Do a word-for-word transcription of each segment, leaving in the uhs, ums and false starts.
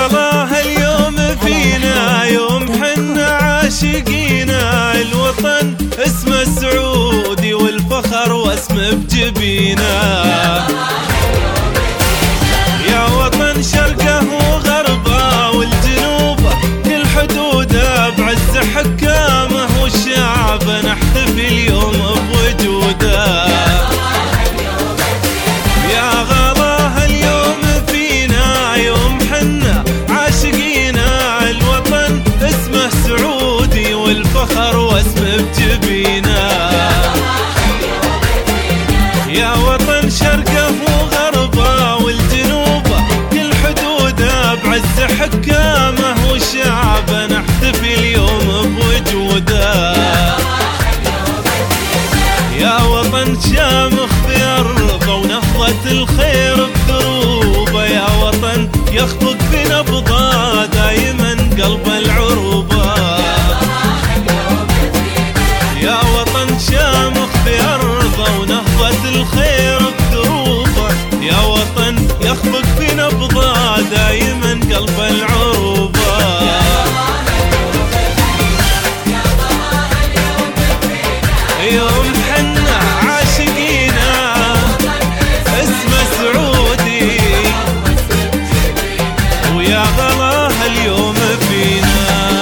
غلاها اليوم فينا يوم حنا عاشقينا، الوطن اسمه السعودي والفخر واسمه بجبينا. يا وطن شرقه وغربه والجنوبه كل حدوده بعز حكامه والشعب نحتفل اليوم بوجوده. يا غلاها اليوم فينا يوم حنا عاشقينا، الوطن اسمه سعودي والفخر واسمه بجبينا. يا وطن شرقه وغربه والجنوبه كل حدوده بعز حكامه والشعب نحتفل اليوم بوجوده. يا وطن شامخ بأرضه ونهضة الخير بدروبه، يا وطن يخفق بنبضه دايما قلب العروبه. يا وطن شامخ بأرضه ونهضة الخير بدروبه، يا وطن يخفق بنبضه دايما قلب العروبه. يوم حنا عاشقينا اسمه سعودي ويا غلاها اليوم فينا.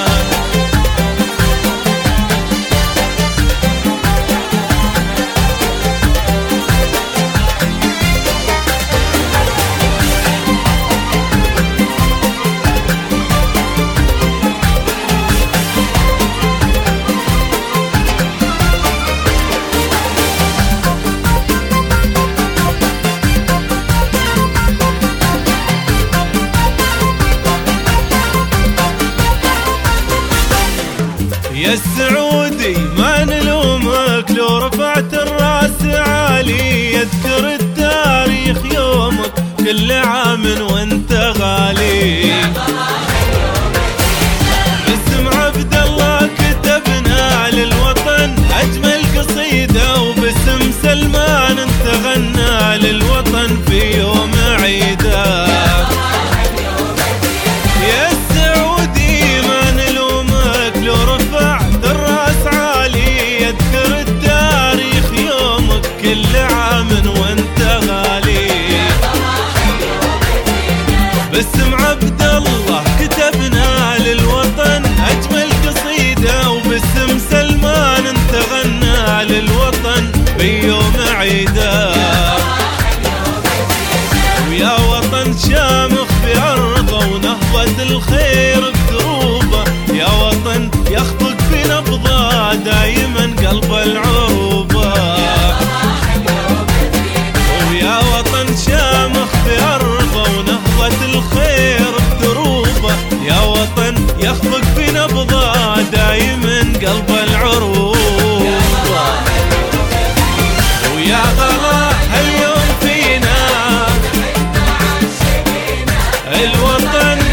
يا السعودي ما نلومك لو رفعت الراس عالي، يذكر التاريخ يومك كل عام وانت غالي. باسم عبد الله كتبنا للوطن اجمل قصيده، وباسم سلمان انت غنى للوطن في يوم عيده. يا السعودي ما نلومك لو رفعت الراس عالي، يذكر التاريخ يومك كل عام وانت غالي. باسم عبد الله كتبنا للوطن اجمل قصيده، وباسم سلمان انت غنى للوطن بيوم عيده. ويا وطن شامخ بأرضه ونهضة الخير بدروبه، يا وطن يخفق بنبضه دايما قلب العروبه. ويا وطن شامخ بأرضه ونهضة الخير بدروبه، يا وطن يخفق بنبضه دايما قلب العروبه. ويا غلاها اليوم فينا الوطن